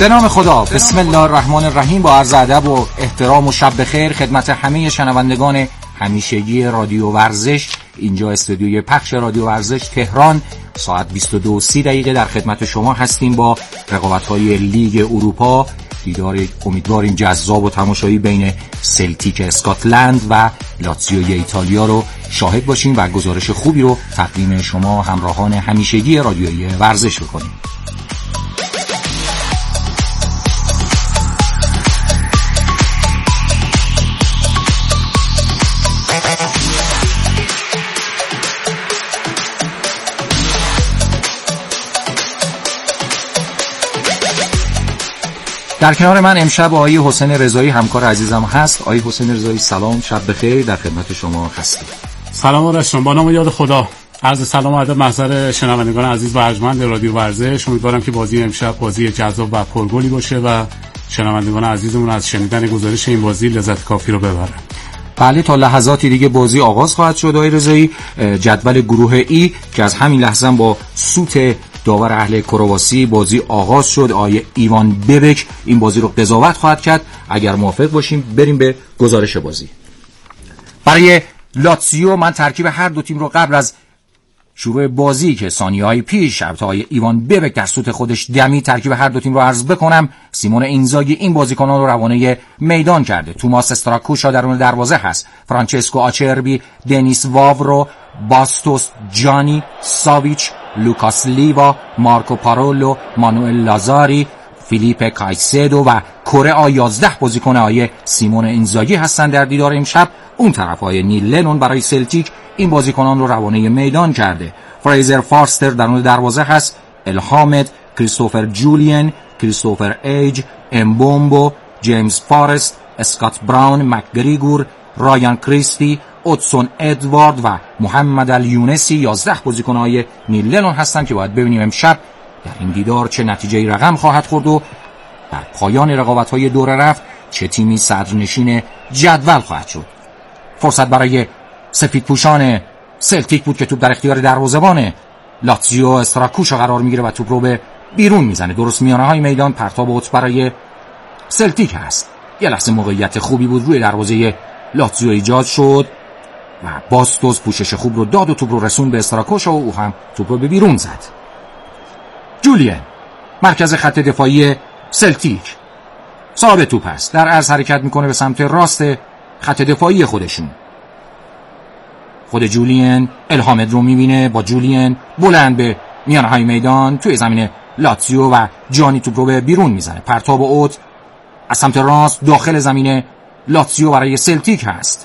به نام خدا، بسم الله الرحمن الرحیم. با عرض ادب و احترام و شب بخیر خدمت همه شنوندگان همیشگی رادیو ورزش. اینجا استودیوی پخش رادیو ورزش تهران، ساعت 22:30 در خدمت شما هستیم با رقابت‌های لیگ اروپا. دیدار امیدواریم جذاب و تماشایی بین سلتیک اسکاتلند و لاتزیو ایتالیا رو شاهد باشیم و گزارش خوبی رو تقدیم شما همراهان همیشگی رادیوی ورزش بکنیم. در کنار من امشب آقای حسین رضایی همکار عزیزم هست. آقای حسین رضایی سلام، شب بخیر، در خدمت شما هستیم. سلام آرشون، با نام و یاد خدا. عرض سلام و ادب محضر شنوندگان عزیز و ارجمند رادیو ورزش. امیدوارم که بازی امشب بازی جذاب و پرگلی باشه و شنوندگان عزیزمون از شنیدن گزارش این بازی لذت کافی رو ببرن. بله، تا لحظاتی دیگه بازی آغاز خواهد شد. آقای رضایی، جدول گروه ای که از همین لحظه با سوت داور اهل کرواسی بازی آغاز شد، آقای ایوان ببک این بازی رو قضاوت خواهد کرد. اگر موافق باشیم بریم به گزارش بازی. برای لاتزیو من ترکیب هر دو تیم رو قبل از شروع بازی که ثانیه‌های پیش البته آقای ایوان ببک در سوت خودش دمی ترکیب هر دو تیم رو عرض بکنم. سیمون اینزاگی این بازیکنان رو روانه میدان کرده. توماس استراکوشا درون دروازه هست، فرانچسکو آچربی، دنیس واورو، باستوس، جانی، ساویچ، لوکاس لیوا، مارکو پارولو، مانوئل لازاری، فیلیپ کایسدو و کره 11 بازیکن آقای سیمون اینزاگی هستند در دیدار امشب. اون طرف های نیل لنون برای سلتیک این بازیکنان رو روانه میدان کرده. فریزر فارستر درون دروازه هست، الهامد، کریستوفر جولین، کریستوفر ایج، امبومبو، جیمز فارست، اسکات براون، مکگریگور، رایان کریستی، اودسون ادوارد و محمد الیونسی 11 بازیکن های نیل لنون هستند که باید ببینیم امشب در این دیدار چه نتیجه‌ای رقم خواهد خورد و در پایان رقابت‌های دور رفت چه تیمی صدرنشین جدول خواهد شد. فرصت برای سفیدپوشان سلتیک بود که توپ در اختیار دروازه‌بان لاتزیو استراکوشا قرار میگیره و توپ رو به بیرون میزنه. درست میانه‌های میدان پرتاب اوت برای سلتیک هست. یه لحظه موقعیت خوبی بود روی دروازه لاتزیو ایجاد شد و باستوس پوشش خوب رو داد و توپ رو رسون به استراکوشا و او هم توپ رو به بیرون زد. جولین مرکز خط دفاعی سلتیک صاحب توپ است، در عرض حرکت میکنه به سمت راست خط دفاعی خودشون. خود جولین الهامد رو میبینه، با جولین بلند به میانهای میدان توی زمین لاتزیو و جانی توپ رو به بیرون میزنه. پرتاب اوت از سمت راست داخل زمین لاتزیو برای سلتیک هست.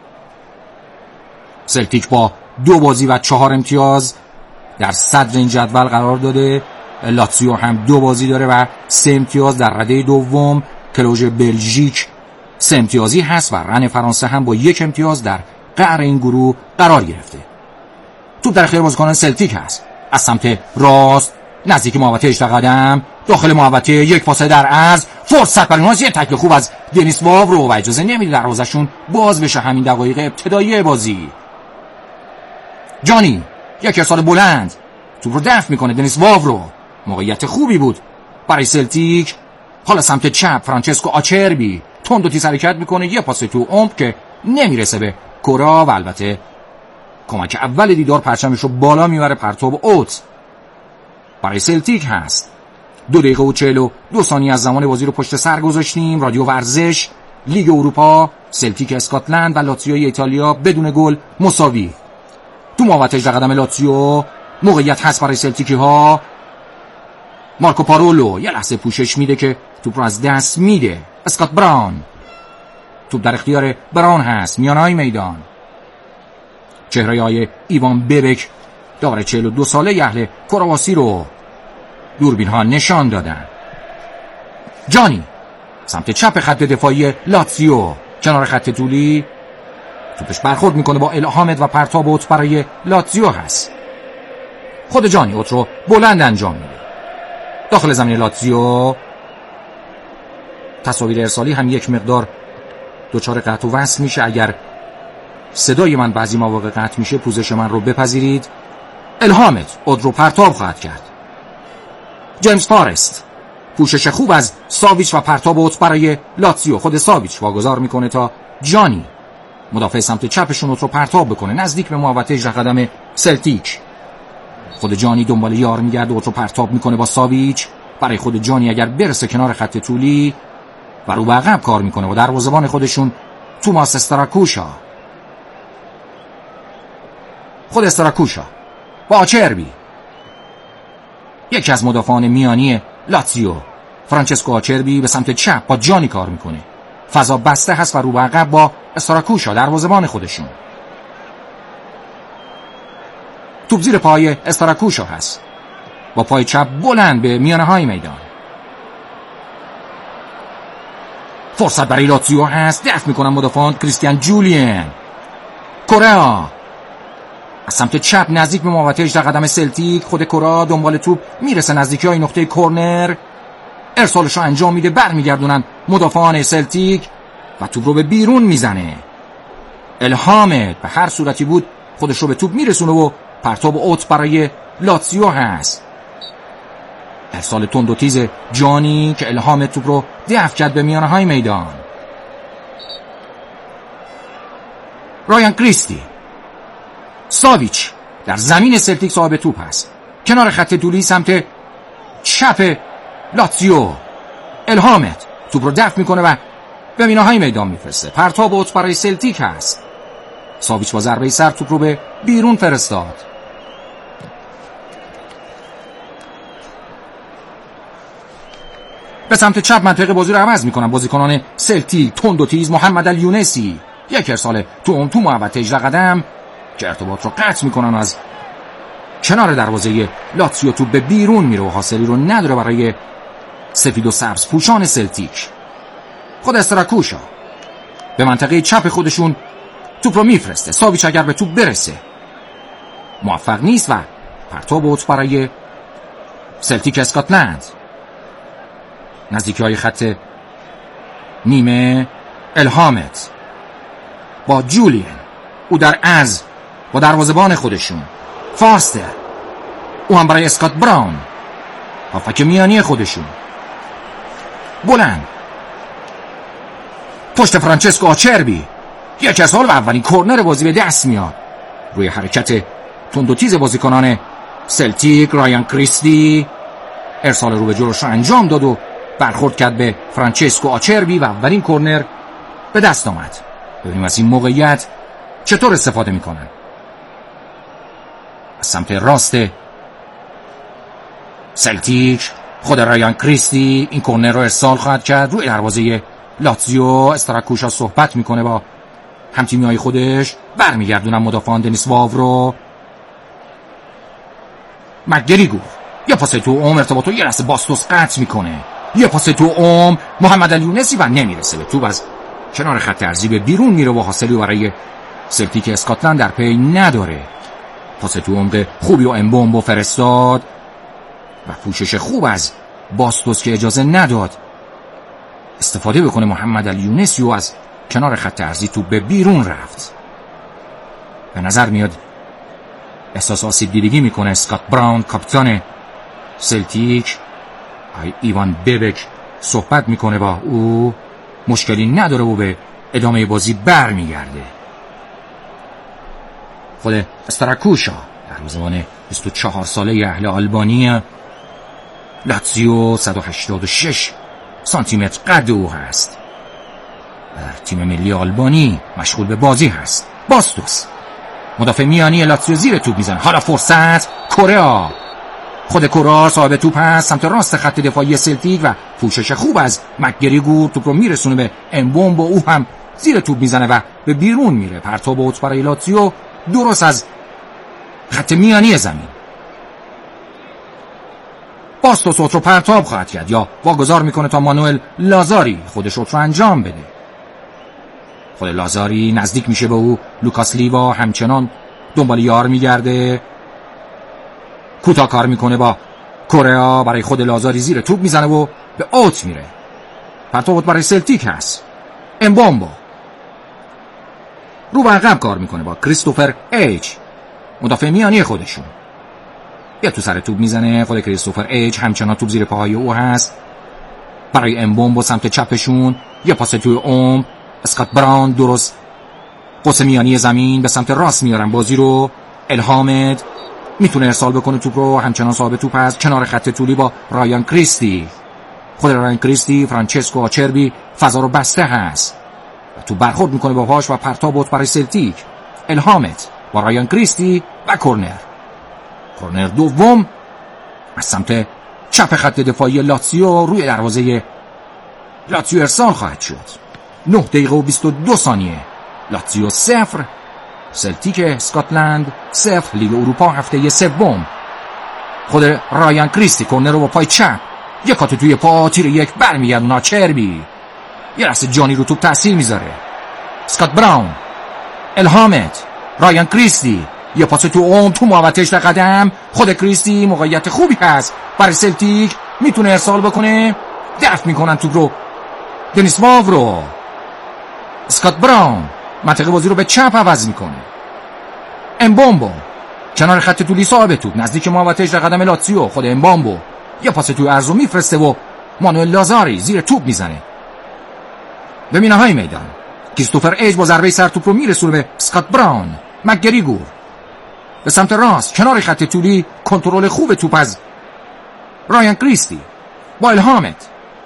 سلتیک با 2 بازی و 4 امتیاز در صدر این جدول قرار داده. لاتزیو هم 2 بازی داره و 3 امتیاز در رده دوم. کلوژ بلژیک 3 امتیازی هست و رن فرانسه هم با 1 امتیاز در قعر این گروه قرار گرفته. توپ در اختیار بازیکنان سلتیک هست. از سمت راست نزدیک محوطه 18 قدم داخل محوطه، یک پاس در عرض، فرصت برای اونها، یه تکل خوب از دنیس واورو و اجازه نمیده دروازه‌شون باز بشه همین دقایق ابتدایی بازی. جانی یک ارسال بلند توپ رو دفع میکنه. دنیس واورو موقعیت خوبی بود برای سلتیک. حالا سمت چپ فرانچسکو آچربی تند و تیز حرکت میکنه، یه پاس تو عمق که نمیرسه به کورا و البته کمک اول دیدار پرچمش رو بالا میبره. پرتاب اوت برای سلتیک هست. 2 دقیقه و 42 ثانیه از زمان بازی رو پشت سر گذاشتیم. رادیو ورزش، لیگ اروپا، سلتیک اسکاتلند و لاتزیو ایتالیا بدون گل مساوی. تو محوطه 18 قدم لاتزیو موقعیت هست برای سلتیکی ها. مارکو پارولو یه لحظه پوشش میده که توپ رو از دست میده. اسکات براون، توپ در اختیار براون هست میانهای میدان. چهره های ایوان ببک داور 42 ساله اهل کرواسی رو دوربین ها نشان دادن. جانی سمت چپ خط دفاعی لاتزیو کنار خط طولی توپش برخورد میکنه با الهامد و پرتاب اوت برای لاتزیو هست. خود جانی اوت رو بلند انجام میده داخل زمین لاتزیو. تصاویر ارسالی هم یک مقدار دوچار قطع و وصل میشه. اگر صدای من بعضی مواقع قطع میشه پوزش من رو بپذیرید. الهامد اوت رو پرتاب خواهد کرد. جیمز فارست پوشش خوب از ساویچ و پرتاب اوت برای لاتزیو. خود ساویچ واگذار میکنه تا جانی مدافع سمت چپشون اوت رو پرتاب بکنه نزدیک به محوطه 18 قدم سلتیک. خود جانی دنبال یار میگرده، اوت رو پرتاب میکنه با ساویچ برای خود جانی اگر برسه کنار خط طولی و رو به عقب کار میکنه و دروازه‌بان خودشون توماس استراکوشا. خود استراکوشا با آچربی، یکی از مدافعان میانی لاتزیو. فرانچسکو آچربی به سمت چپ با جانی کار میکنه، فضا بسته هست و رو به عقب با استراکوشا دروازه‌بان خودشون. توپ زیر پای استراکوشا هست، با پای چپ بلند به میانه های میدان. فرصت برای لاتزیو هست، دفع میکنن مدافعان کریستیان جولین. کورا از سمت چپ نزدیک به محوطه 18 قدم سلتیک. خود کورا دنبال توپ میرسه نزدیکی های نقطه کورنر، ارسالش رو انجام میده، برمیگردونن مدافعان سلتیک و توپ رو به بیرون میزنه. الهامت به هر صورتی بود خودش رو به توپ میرسونه و پرتاب اوت برای لاتزیو هست. ارسال تند و تیز جانی که الهامت توپ رو دفع کرد به میانه های میدان. رایان کریستی. ساویچ در زمین سلتیک صاحب توپ هست، کنار خط طولی سمت چپ لاتزیو. الهامت توپ رو دفع میکنه و به میانه های میدان میفرسته. پرتاب اوت برای سلتیک هست. ساویچ با ضربه سر توپ رو به بیرون فرستاد. به سمت چپ منطقه بازی رو عوض میکنن بازیکنان سلتیک. تند و تیز محمد الیونسی، یک ارسال تو محوطه 18 قدم که ارتباط رو قطع میکنن و از کنار دروازه لاتزیو توپ به بیرون میره و حاصلی رو نداره برای سفید و سبز پوشان سلتیک. خود استراکوشا به منطقه چپ خودشون توپ رو میفرسته. ساویچ اگر به توپ برسه موفق نیست و پرتاب اوت برای سلتیک اسکاتلند. نزدیکی های خط نیمه الهامت با جولین، او در از با دروازه‌بان خودشون. فاستر، او هم برای اسکات براون، هافک میانی خودشون. بلند پشت فرانچسکو آچربی، یک از حال و اولین کورنر بازی به دست میاد روی حرکت تند و تیز بازیکنان سلتیک. رایان کریستی ارسال رو به جلوش انجام داد و برخورد کرد به فرانچسکو آچربی و اولین کورنر به دست آمد. ببینیم از این موقعیت چطور استفاده میکنن. از سمت راست سلتیک خود رایان کریستی این کورنر رو ارسال خواهد کرد روی دروازه لاتزیو. استراکوشا صحبت میکنه با همتیمیای خودش، برمیگردونن مدافعان دنیس واورو. مکگریگور یه پاس تو عمر ارتباطو یه لحظه باستوس قطع میکنه، یه پاس تو عمر محمد الیونسی و نمیرسه به توپ، از کنار خط ارضی به بیرون میره و حاصلی برای سلتیک اسکاتلند در پی نداره. پاس تو عمق خوبی و امبومبو فرستاد و پوشش خوب از باستوس که اجازه نداد استفاده بکنه محمد الیونسی و از کنار خط ارضی توپ به بیرون رفت. به نظر میاد احساس آسیب دیدگی میکنه اسکات براون کاپیتان سلتیک. ایوان ببک صحبت میکنه با او، مشکلی نداره و به ادامه بازی برمیگرده. خود استراکوشا دروازه‌بان 24 ساله اهل آلبانی لاتزیو 186 سانتی متر قد او هست. در تیم ملی آلبانی مشغول به بازی هست. باستوس مدافع میانی لاتزیو زیر توپ میزنه. حالا فرصت کورا، خود کورا صاحب توپ هست سمت راست خط دفاعی سلتیک و پوشش خوب از مکگریگور توپ رو میرسونه به امبوم با او هم زیر توپ میزنه و به بیرون میره. پرتاب اوت برای لاتزیو درست از خط میانی زمین. باستوس اوت رو پرتاب خواهد کرد یا واگذار میکنه تا مانوئل لازاری خودش اوت رو انجام بده. خود لازاری نزدیک میشه به او. لوکاس لیوا همچنان دنبال یار میگرده، کوتاه کار میکنه با کوریا برای خود لازاری زیر توپ میزنه و به اوت میره. پرتاب اوت برای سلتیک هست. امبومبو رو به عقب کار میکنه با کریستوفر ایچ مدافع میانی خودشون. یا تو سر توپ میزنه. خود کریستوفر ایچ همچنان توپ زیر پاهای او هست. برای امبوم با سمت چپشون، یه پاس توی اسکات براون درست قوس میانی زمین به سمت راست میارن بازی رو. الهامت میتونه ارسال بکنه توپ رو، همچنان صاحب توپ هست کنار خط طولی با رایان کریستی. خود رایان کریستی، فرانچسکو آچربی فضا رو بسته هست و تو برخورد میکنه با پاش و پرتاب برای سلتیک. الهامت با رایان کریستی و کورنر دوم از سمت چپ خط دفاعی لاتزیو روی دروازه لاتزیو ارسال خواهد شد. 9 دقیقه و 22 ثانیه. لاتزیو 0 سلتیک اسکاتلند 0. لیگ اروپا هفته سوم. خود رایان کریستی کورنر رو با پای چپ، یک کات توی پا، تیر یک برمیگردونه آچربی. یه لحظه جانی رو توپ تاثیر میذاره. اسکات براون، الهامت، رایان کریستی، یه پاس تو محوطه 18 قدم. خود کریستی موقعیت خوبی هست برای سلتیک، میتونه ارسال بکنه، دفع میکنن توپ رو دنیس واورو. اسکات براون منطقه بازی رو به چپ عوض میکنه. امبومبو کنار خط طولی صاحب توپ نزدیک محوطه 18 قدم لاتزیو. خود امبومبو یه پاس توی عرضو میفرسته و مانوئل لازاری زیر توپ میزنه به مینهای میدان. کریستوفر ایج با ضربه سر توپ رو میرسونه به اسکات براون. مکگریگور به سمت راست کنار خط طولی، کنترل خوب توپ از رایان کریستی با الهامت.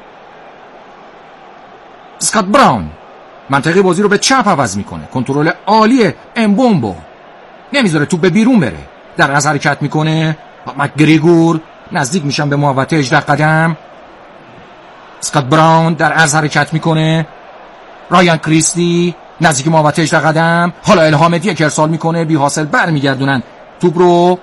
اسکات براون منطقه بازی رو به چپ عوض میکنه، کنترل عالی امبومبو، نمیذاره توپ به بیرون بره، در از حرکت میکنه. مکگریگور نزدیک میشن به محوطه 18 قدم. اسکات براون در از حرکت میکنه. رایان کریستی نزدیک محوطه 18 قدم. حالا الهامت یک ارسال میکنه، بی حاصل برمیگردونن توپ رو.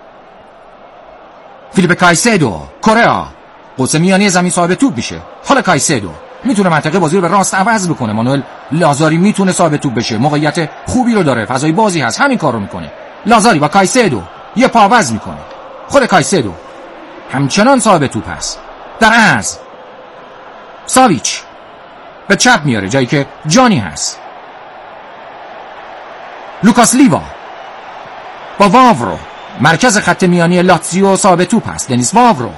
فیلیپ کایسدو، کره قوس میانی زمین صاحب توپ میشه. حالا کایسدو میتونه منطقه بازی رو به راست عوض بکنه. مانوئل لازاری میتونه صاحب توپ بشه، موقعیت خوبی رو داره، فضای بازی هست، همین کار رو میکنه. لازاری با کایسدو یه پا عوض میکنه. خود کایسدو همچنان صاحب توپ هست. در عرض ساویچ به چپ میاره جایی که جانی هست. لوکاس لیوا با واورو مرکز خط میانی لاتزیو صاحب توپ هست. دنیس واورو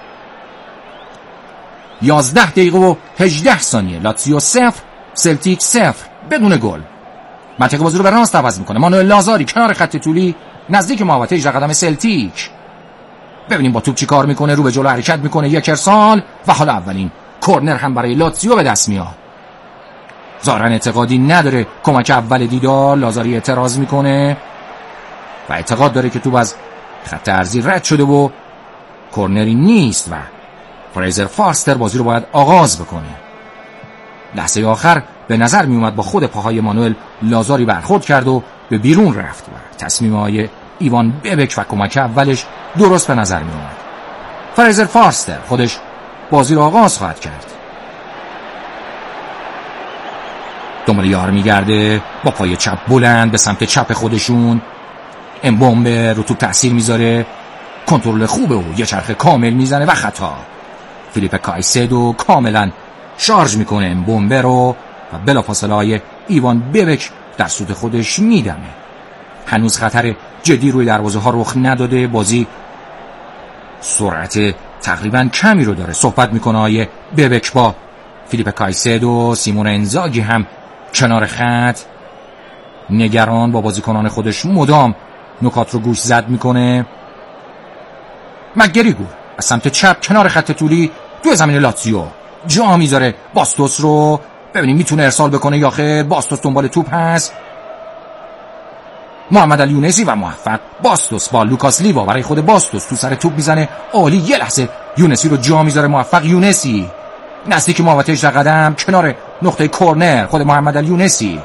11 دقیقه و 18 ثانیه. لاتزیو 0 سلتیک 0 بدون گل. منطقه بازی رو به راست عوض میکنه. مانوئل لازاری کنار خط طولی نزدیک محوطه 18 قدم سلتیک. ببینیم با توپ چی کار میکنه. رو به جلو حرکت میکنه، یک ارسال و حالا اولین کورنر هم برای لاتزیو به دست میاد. ظاهرا اعتقادی نداره کمک اول دیدار. لازاری اعتراض میکنه و اعتقاد داره که توپ از خط ارضی رد شده و کورنری نیست و فریزر فارستر بازی رو باید آغاز بکنه. لحظه آخر به نظر می اومد با خود پاهای مانوئل لازاری برخورد کرد و به بیرون رفت و تصمیم‌های ایوان ببک و کمک اولش درست به نظر می اومد. فریزر فارستر خودش بازی رو آغاز خواهد کرد. دنبال یار میگرده با پای چپ بلند به سمت چپ خودشون. امبومبه رو توپ تأثیر میذاره، کنترل خوبه و یه چرخ کامل میزنه و خطا. فیلیپ کایسدو کاملا شارژ میکنه امبومبه رو و بلافاصله های ایوان ببک در سود خودش میدمه. هنوز خطر جدی روی دروازه ها رخ نداده. بازی سرعت تقریبا کمی رو داره. صحبت میکنه های ببک با فیلیپ کایسدو. سیمون انزاگی هم کنار خط نگران با بازیکنان خودش مدام نکات رو گوش زد میکنه. مکگریگور از سمت چپ کنار خط طولی توی زمین لاتزیو جا میذاره باستوس رو. ببینیم میتونه ارسال بکنه یا خیر. باستوس دنبال توپ هست. محمد الیونسی و موفق. باستوس با لوکاس لیوا برای خود باستوس تو سر توپ میزنه عالی. یه لحظه یونسی رو جا میذاره موفق. یونسی نزدیک محوطه 18 قدم کنار نقطه کورنر. خود محمد الیونسی.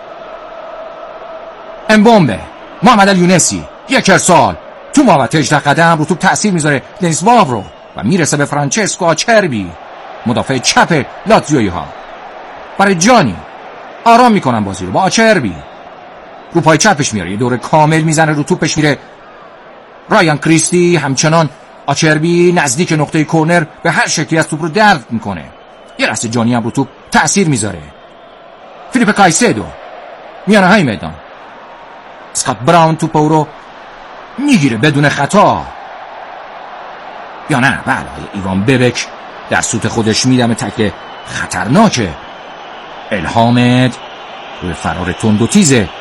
امبومبه، محمد الیونسی یک ارسال تو محوطه 18 قدم رو توپ تأثیر میذاره دنیس واورو و میرسه به فرانچسکو آچربی مدافع چپ لاتزیویی ها. برای جانی آرام میکنن بازی رو با آچربی رو پای چپش میاره، یه دور کامل میزنه رو توپش میره. رایان کریستی همچنان آچربی نزدیک نقطه کورنر به هر شکلی از توپ رو درد میکنه. یه لحظه جانی هم رو توپ تأثیر میذاره. فیلیپ کایسدو میانه های میدان. اسکات براون توپ رو میگیره بدون خطا یا نه؟ بله، ایوان ببک در سوت خودش میدمه تک خطرناکه. الهامت روی فرار تند و تیزه.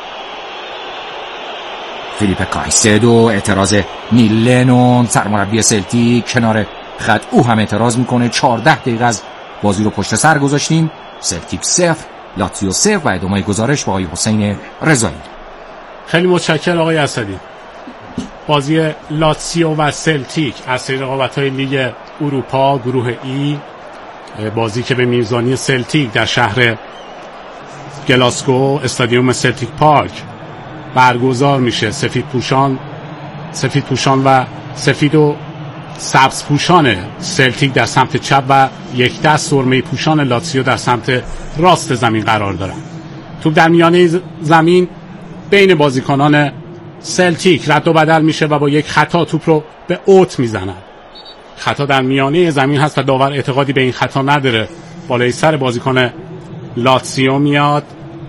فیلیپ کایسدو اعتراض نیل لنون سرمربی سلتیک کنار خط او هم اعتراض میکنه. 14 دقیقه از بازی رو پشت سر گذاشتیم. سلتیک 0 لاتزیو 0 و ادامه گزارش با آقای حسین رضایی. خیلی متشکرم آقای اسدی. بازی لاتزیو و سلتیک از سری رقابت‌های لیگ اروپا گروه ای، بازی که به میزبانی سلتیک در شهر گلاسگو استادیوم سلتیک پارک برگزار میشه. سفید پوشان و سفید و سبز پوشان سلتیک در سمت چپ و یک دست سرمه پوشان لاتزیو در سمت راست زمین قرار دارن. توپ در میانه زمین بین بازیکنان سلتیک رد و بدل میشه و با یک خطا توپ رو به اوت میزنن. خطا در میانه زمین هست و داور اعتقادی به این خطا نداره. بالای سر بازیکن لاتزیو میاد.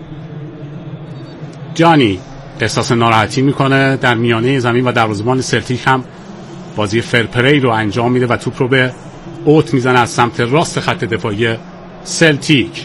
جانی احساس ناراحتی میکنه در میانه زمین و دروازه‌بان سلتیک هم بازی فرپری رو انجام میده و توپ رو به اوت میزنه از سمت راست خط دفاعی سلتیک.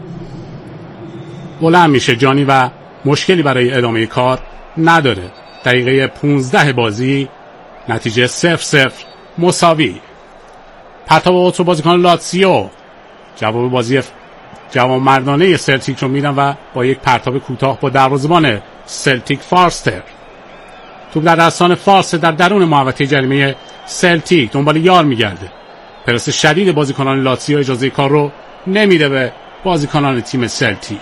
بلند میشه جانی و مشکلی برای ادامه کار نداره. دقیقه 15 بازی، نتیجه 0-0 مساوی. پرتاب اوت رو بازیکن لاتزیو جواب بازی جوانمردانه سلتیک رو میدن و با یک پرتاب کوتاه با دروازه‌بان سلتیک فارستر. توپ در دستان فارستر در درون محوطه جریمه سلتیک دنبال یار میگرده. پرس شدید بازیکنان لاتزیو اجازه کار رو نمیده به بازیکنان تیم سلتیک.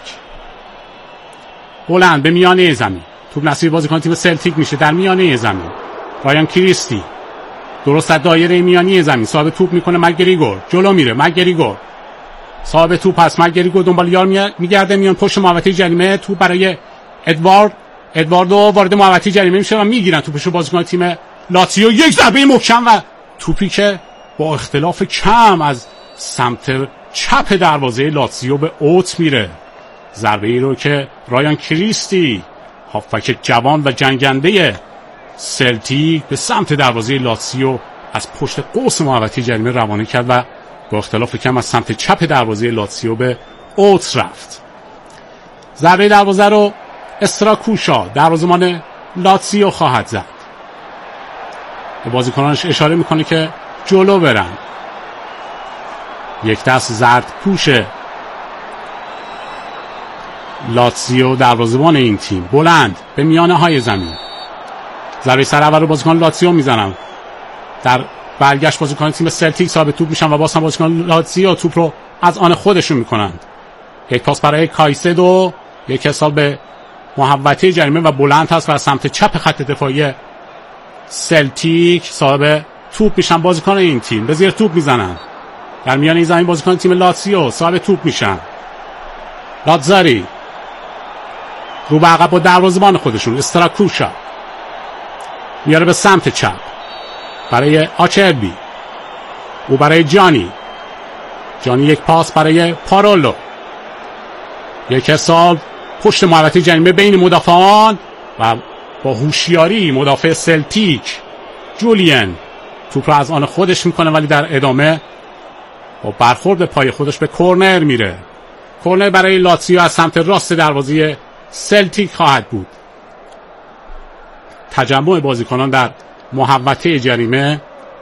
بلند به میانه زمین توپ نصیب بازیکن تیم سلتیک میشه. در میانه زمین رایان کریستی درست در دایره میانی زمین صاحب توپ میکنه. مگریگور جلو میره. مگریگور صاحب توپ هست. مگریگور دنبال یار میگرده. میان پشت محوطه جریمه. توپ برای ادواردو وارد محوطه جریمه میشه و میگیرن توپش رو بازیکن تیم لاتزیو. یک ضربه محکم و توپی که با اختلاف کم از سمت چپ دروازه لاتزیو به اوت میره. ضربه ای رو که رایان کریستی هافبک جوان و جنگنده سلتیک به سمت دروازه لاتزیو از پشت قوس محوطه جریمه روانه کرد و با اختلاف کم از سمت چپ دروازه لاتزیو به اوت رفت. ضربه دروازه رو استراکوشا دروازه‌بان لاتزیو خواهد زد. به بازیکنانش اشاره میکنه که جلو برن. یک دست زرد پوشه لاتزیو دروازه‌بان این تیم بلند به میانه های زمین. ضربه سر اول رو بازیکن لاتزیو میزنن. در برگشت بازیکن تیم سلتیک صاحب توپ میشن و باز هم بازیکن لاتزیو توپ رو از آن خودشون میکنن. یک پاس برای کایسدو، یک حساب به محوطه جریمه و بلند هست و از سمت چپ خط دفاعی سلتیک صاحب توپ میشن بازیکن این تیم. به زیر توپ میزنن. در میانه زمین بازیکن تیم لاتزیو صاحب توپ میشن. لاتزاری رو به عقب با دروازه‌بان خودشون استراکوشا میاره به سمت چپ برای آچربی. او برای جانی یک پاس برای پارولو. یک حساب پشت محوطه جریمه بین مدافعان و با هوشیاری مدافع سلتیک جولین توپ رو از آن خودش میکنه ولی در ادامه با برخورد پای خودش به کورنر میره. کورنر برای لاتزیو از سمت راست دروازه سلتیک خواهد بود. تجمع بازیکنان در محوطه جریمه.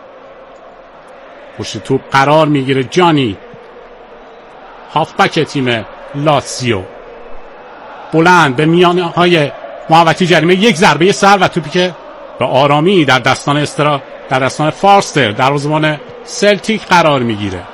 پشت توپ قرار میگیره جانی هافبک تیم لاتزیو. بلند به میانه های محوطه جریمه یک ضربه سر و توپی که به آرامی در دستان فارستر دروازه‌بان سلتیک قرار میگیره.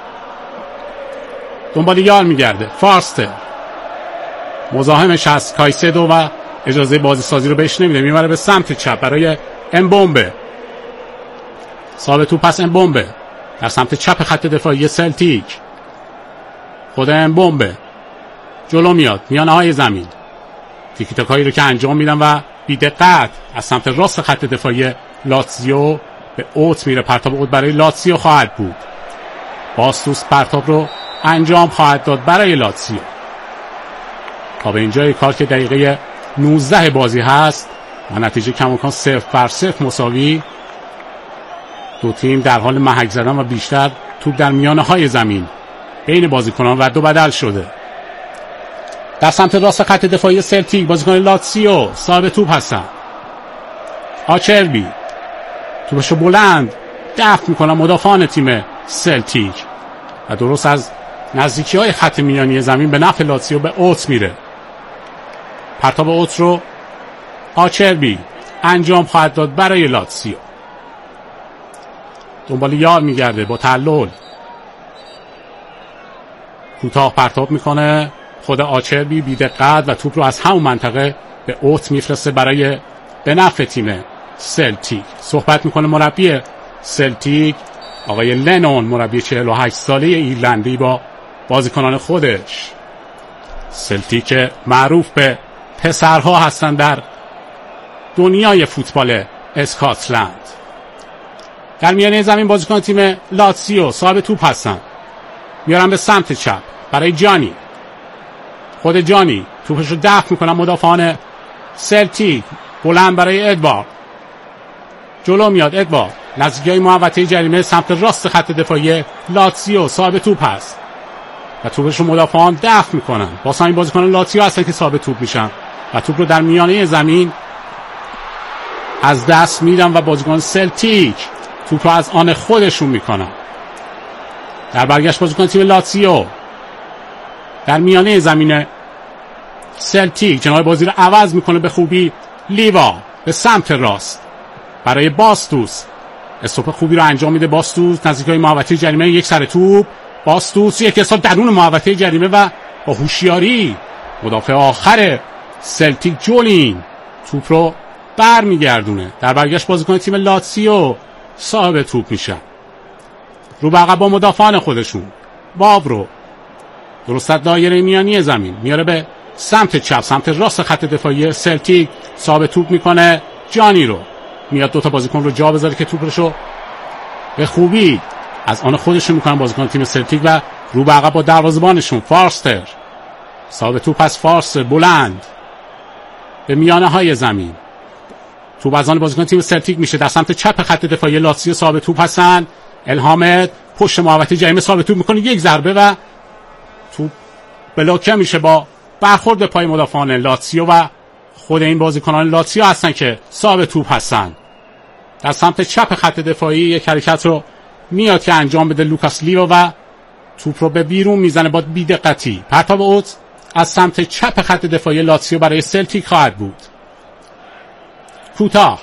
دنبال یار میگرده. فارستر مزاحمش هست کایسدو و اجازه بازی سازی رو بهش نمیده. میبره به سمت چپ برای امبومبه. صاحب توپ پس امبومبه در سمت چپ خط دفاعی سلتیک. خود امبومبه جلو میاد میانه های زمین. تیکی تاکایی رو که انجام میدن و بی دقت از سمت راست خط دفاعی لاتزیو به اوت میره. پرتاب اوت برای لاتزیو خواهد بود. باستوس پرتاب رو انجام خواهد داد برای لاتزیو. تا به اینجای کار که دقیقه 19 بازی هست و نتیجه کماکان 0-0 مساوی. دو تیم در حال محک زدن و بیشتر توپ در میانه های زمین بین بازیکنان رد و بدل شده. در سمت راست خط دفاعی سلتیک بازیکن لاتزیو صاحب توپ هستن. آچربی توپشو بلند دفع میکنن مدافعان تیم سلتیک و درست از نزدیکی های خط میانی زمین به نفع لاتزیو به اوت میره. پرتاب اوت رو آچربی انجام خواهد داد برای لاتزیو. دنبال یار میگرده با تعلل، کوتاه پرتاب میکنه خود آچربی بی دقت و توپ رو از همون منطقه به اوت میفرسته برای به نفع تیم سلتیک. صحبت میکنه مربی سلتیک آقای لنون، مربی 48 ساله ایرلندی با بازیکنان خودش. سلتیک معروف به پسرها هستن در دنیای فوتبال اسکاتلند. در میانه زمین بازیکن تیم لاتزیو صاحب توپ هستن. میارن به سمت چپ برای جانی. خود جانی توپش رو دفع میکنن مدافعان سلتیک. بلند برای ادوارد. جلو میاد ادوارد نزدیکی محوطه جریمه سمت راست خط دفاعی لاتزیو صاحب توپ هست و توپش رو مدافعان دفع میکنن. واسه این بازیکن لاتزیو هستن که صاحب توپ میشن و توپ رو در میانه زمین از دست میدن و بازیکن سلتیک توپ رو از آن خودشون میکنن. در برگشت بازیکن تیم لاتزیو در میانه زمین سلتیک جناح بازی رو عوض میکنه به خوبی. لیوا به سمت راست برای باستوس، استوپ خوبی رو انجام میده. باستوس نزدیکای محوطه جریمه، یک سر توپ. باستوس یک اصلا درون محوطه جریمه و با هوشیاری مدافع آخر سلتیک جولین توپ رو برمیگردونه. در برگشت بازیکن تیم لاتزیو صاحب توپ میشن. رو به عقب با مدافعان خودشون. بابرو درست از دایره میانی زمین میاره به سمت چپ، سمت راست خط دفاعی سلتیک. صاحب توپ میکنه جانی رو. میاد دوتا بازیکن رو جا بذاره که توپشو به خوبی از آن خودشون میکنن بازیکن تیم سلتیک و رو به عقب با دروازه‌بانشون فارستر. صاحب توپ از فارستر بلند به میانه های زمین. توپ از آن بازیکن تیم سلتیک میشه. در سمت چپ خط دفاعی لاتزیو صاحب توپ هستن. الهامد پشت محوطه جریمه صاحب توپ میکنه، یک ضربه و توپ بلاکه میشه با برخورد پای مدافعان لاتزیو و خود این بازیکنان لاتزیو هستن که صاحب توپ هستن. در سمت چپ خط دفاعی یک حرکت رو میاد که انجام بده لوکاس لیوا و توپ رو به بیرون میزنه با بی‌دقتی. پرتاب اوت از سمت چپ خط دفاعی لاتزیو برای سلتیک خواهد بود. کوتاه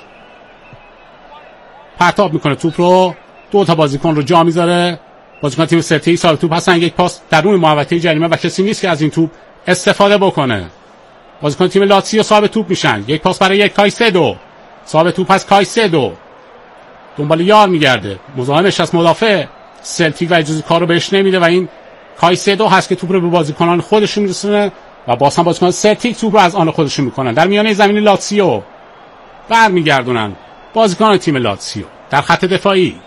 پرتاب میکنه توپ رو، دو تا بازیکن رو جا میذاره. بازیکن تیم سلتیک صاحب توپ هستن. یک پاس درون محوطه جریمه و کسی نیست که از این توپ استفاده بکنه. بازیکن تیم لاتزیو صاحب توپ میشن. یک پاس برای کایسدو. صاحب توپ از کایسدو دنبال یار میگرده، مزاحمش از مدافع سلتیک و اجازه کار رو بهش نمیده و این کایسدو هست که توپ رو به بازیکنان خودشون میرسونه و باز هم بازیکنان سلتیک توپ رو از آن خودشون میکنن. در میانه زمین لاتزیو برمیگردونن بازیکنان تیم لاتزیو. در خط دفاعی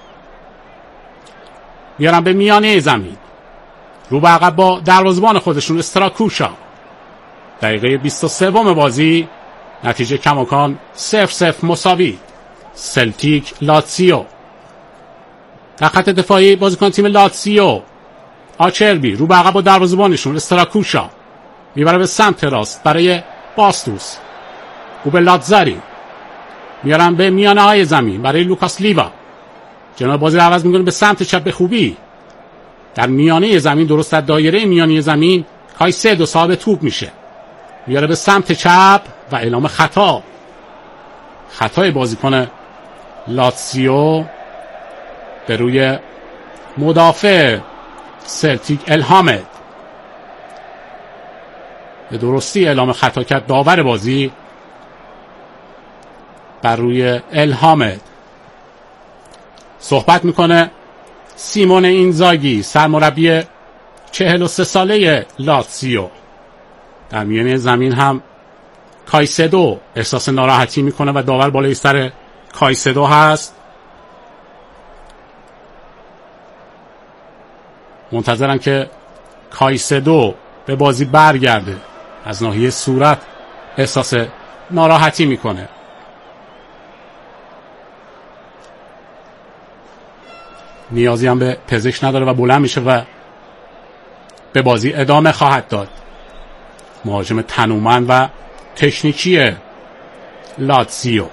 میارن به میانه زمین، رو به عقب با دروازه‌بان خودشون استراکوشا. دقیقه 23 بازی، نتیجه کماکان 0-0 مساوی. سلتیک لاتزیو. در خط دفاعی بازیکن تیم لاتزیو آچربی رو به عقب با دروازه‌بانشون استراکوشا میبره به سمت راست برای باستوس. او به لاتزاری میارن به میانه های زمین برای لوکاس لیوا. جناح بازی رو عوض میکنه به سمت چپ به خوبی. در میانه زمین درست در دایره میانی زمین کایسدو صاحب توپ میشه. میاره به سمت چپ و اعلام خطا. خطای بازیکن لاتزیو به روی مدافع سلتیک الهامد. به درستی اعلام خطا کرد داور بازی بر روی الهامد. صحبت میکنه سیمون اینزاگی، سرمربی 43 ساله لاتزیو. در میانه زمین هم کایسدو احساس ناراحتی میکنه و داور بالای سر کایسدو هست. منتظرم که کایسدو به بازی برگرده. از ناحیه صورت احساس ناراحتی میکنه. نیازی هم به پزشک نداره و بلند میشه و به بازی ادامه خواهد داد. مهاجم تنومند و تکنیکی لاتزیو.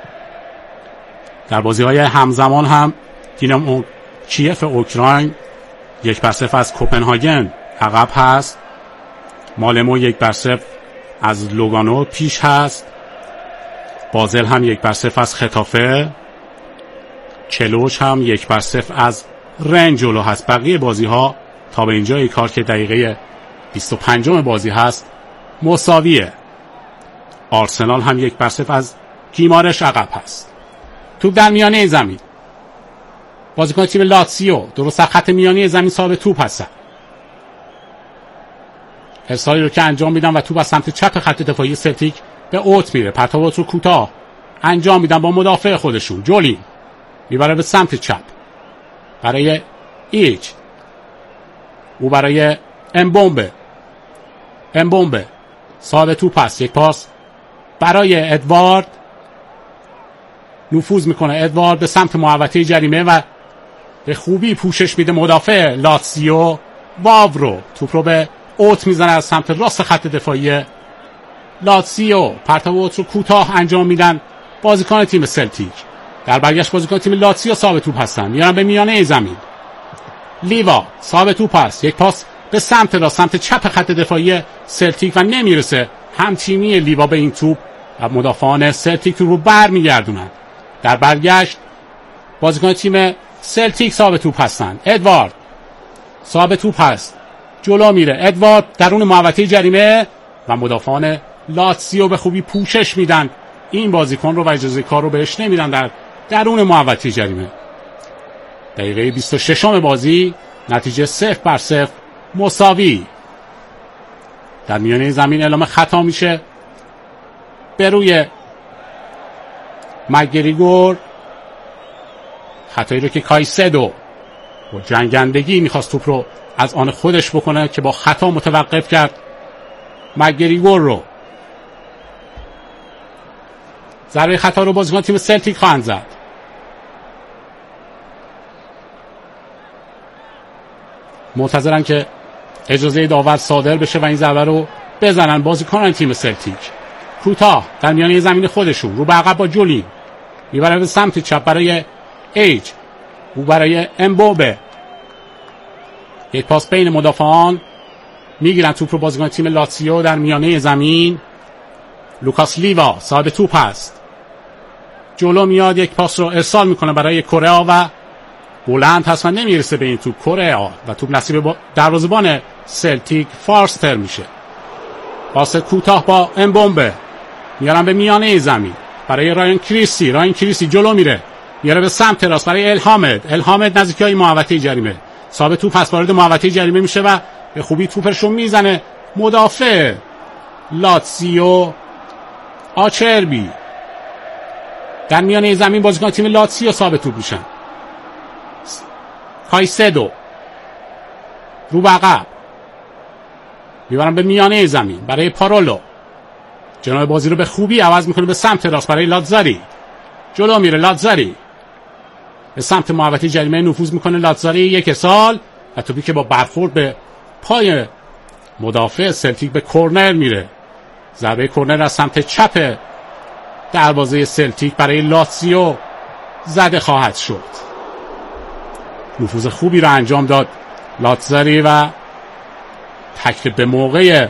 در بازی‌های همزمان هم دینامو کیف اوکراین 1-0 از کوپنهاگن عقب هست. مالمو 1-0 از لوگانو پیش هست. بازل هم 1-0 از خطافه. کلوچ هم 1-0 از رن جلو هست. بقیه بازی ها تا به اینجای کار که دقیقه 25 بازی هست مساویه. آرسنال هم 1-0 از گیمارش عقب هست. توپ در میانه زمین. بازیکن تیم لاتزیو درست خط میانه زمین صاحب توپ هستن. ارسالی رو که انجام میدن و توپ از سمت چپ خط دفاعی سلتیک به اوت میره. پرتاب اوت رو کوتاه انجام میدن با مدافع خودشون. جولی میبره به سمت چپ برای ایچ، او برای امبومبه صاحب توپ است. یک پاس برای ادوارد، نفوذ میکنه ادوارد به سمت محوطه جریمه و به خوبی پوشش میده مدافع لاتزیو. واورو توپ رو به اوت میزنه از سمت راست خط دفاعی لاتزیو. پرتاب اوت رو کوتاه انجام میدن بازیکن تیم سلتیک. در برگشت بازیکن تیم لاتزیو صاحب توپ هستن، میارن به میانه زمین. لیوا صاحب توپ است. یک پاس به سمت راست، سمت چپ خط دفاعی سلتیک و نمیرسه همتیمی لیوا به این توپ و مدافعان سلتیک رو برمیگردونن. در برگشت بازیکن تیم سلتیک صاحب توپ هستن. ادوارد صاحب توپ هست، جلو میره ادوارد درون محوطه جریمه و مدافعان لاتزیو به خوبی پوشش میدن این بازیکن رو و اجازه کار رو بهش نمیدن در درون محوطه جریمه. دقیقه 26 بازی، نتیجه 0-0 مساوی. در میانه زمین اعلام خطا میشه به روی مگریگور، خطایی رو که کایسدو با جنگندگی میخواست توپ رو از آن خودش بکنه که با خطا متوقف کرد مگریگور رو. ضربه خطا رو بازیکن تیم سلتیک خواهند زد. منتظرن که اجازه داور صادر بشه و این ضربه رو بزنن بازیکنان تیم سلتیک. کوتاه در میانه زمین خودشون رو به عقب با جولین میبره به سمت چپ برای ایج، او برای امبومبه. یک پاس بین مدافعان، میگیرن توپ رو بازیکن تیم لاتزیو در میانه زمین. لوکاس لیوا صاحب توپ هست، جلو میاد یک پاس رو ارسال میکنه برای کره و بلند هست و نمیرسه به این توپ کره و توپ نصیب دروازه‌بان سلتیک فارستر میشه. پاس کوتاه با امبومبه میارن به میانه زمین برای رایان کریسی جلو میره به سمت راست برای الحامد نزدیکی محوطه جریمه. صاحب توپ پس وارد محوطه جریمه میشه و به خوبی توپش رو میزنه مدافع لاتزیو آچربی. در میانه زمین بازیکن تیم لاتزیو صاحب توپ میشن. کایسدو رو به عقب میبرن به میانه زمین برای پارولو. جناب بازی رو به خوبی عوض میکنه به سمت راست برای لاتزاری. جلو میره لاتزاری به سمت محوطه جریمه نفوذ میکنه لاتزاری. یک سال و توپی که با برخورد به پای مدافع سلتیک به کورنر میره. ضربه کورنر از سمت چپ دروازه سلتیک برای لاتزیو زده خواهد شد. نفوذ خوبی رو انجام داد لاتزاری و تکل به موقع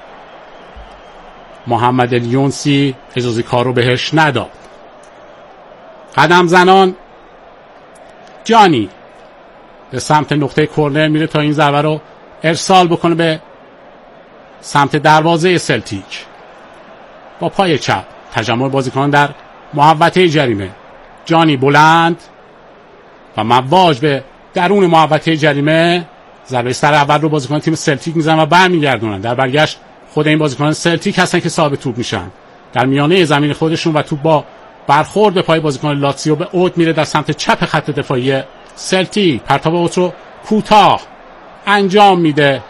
محمد الیونسی اجازه کار رو بهش نداد. قدم زنان جانی به سمت نقطه کورنر میره تا این ضربه رو ارسال بکنه به سمت دروازه سلتیک. با پای چپ تجمع بازیکنان در محوطه جریمه. جانی بلند و مواج به درون محوطه جریمه. ضربه سر اول رو بازیکن تیم سلتیک میزنن و برمیگردونن. در برگشت خود این بازیکنان سلتیک هستن که صاحب توپ میشن در میانه زمین خودشون و توپ با برخورد به پای بازیکن لاتزیو به اوت میره در سمت چپ خط دفاعی سلتیک. پرتاب اوت رو کوتاه انجام میده